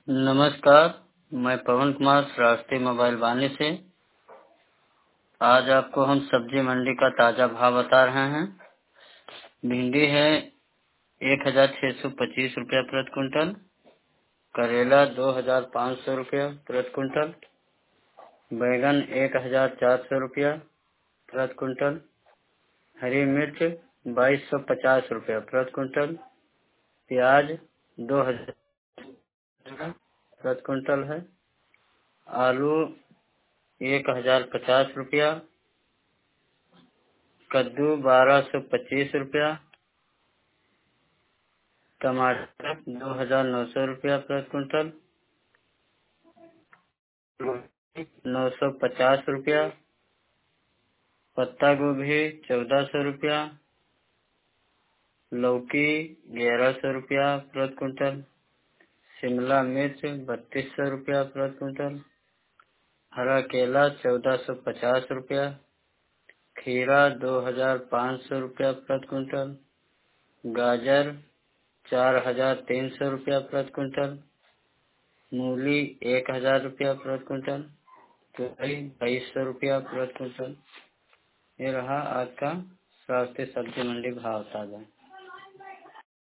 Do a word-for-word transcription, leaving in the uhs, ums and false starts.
नमस्कार, मैं पवन कुमार राष्ट्रीय मोबाइल वाणी से। आज आपको हम सब्जी मंडी का ताजा भाव बता रहे हैं। भिंडी है एक हजार छह सौ पच्चीस रुपया प्रति क्विंटल, करेला दो हजार पाँच सौ रुपया प्रति क्विंटल, बैगन एक हजार चार सौ रुपया प्रति क्विंटल, हरी मिर्च बाईस सौ पचास रुपया प्रति क्विंटल, प्याज दो हजार प्रति क्विंटल है, आलू एक हजार पचास रुपया, कद्दू बारह सौ पच्चीस रुपया, टमाटर दो हजार नौ सौ रुपया प्रति क्विंटल, नौ सौ पचास रुपया, पत्ता गोभी चौदह सौ रुपया, लौकी ग्यारह सौ रुपया प्रति क्विंटल, शिमला मिर्च बत्तीस सौ रुपया प्रति क्विंटल, हरा केला चौदह सौ पचास रुपया, खीरा दो हजार पाँच सौ रुपया प्रति क्विंटल, गाजर चार हजार तीन सौ रुपया प्रति क्विंटल, मूली एक हजार रुपया प्रति क्विंटल, तुरई बाईस सौ रुपया प्रति क्विंटल। ये रहा आज का राष्ट्रीय सब्जी मंडी भाव ताजा।